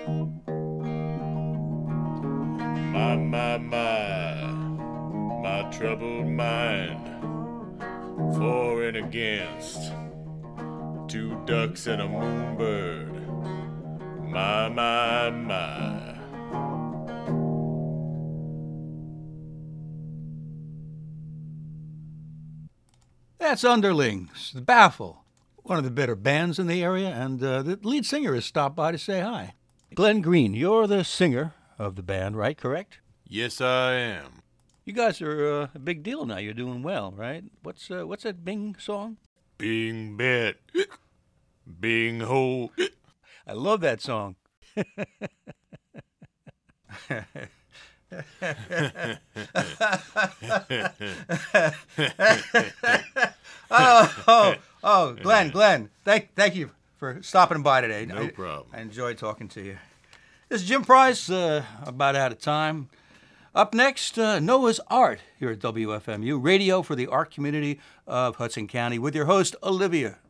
My troubled mind, for and against, two ducks and a moonbird, my. That's Underlings, The Baffle, one of the better bands in the area, and the lead singer has stopped by to say hi. Glenn Green, you're the singer of the band, right? Correct? Yes, I am. You guys are a big deal now. You're doing well, right? What's that Bing song? Being bet, being ho. I love that song. Oh, Glenn, thank you for stopping by today. No problem. I enjoyed talking to you. This is Jim Price, about out of time. Up next, Noah's Art here at WFMU, radio for the art community of Hudson County with your host, Olivia.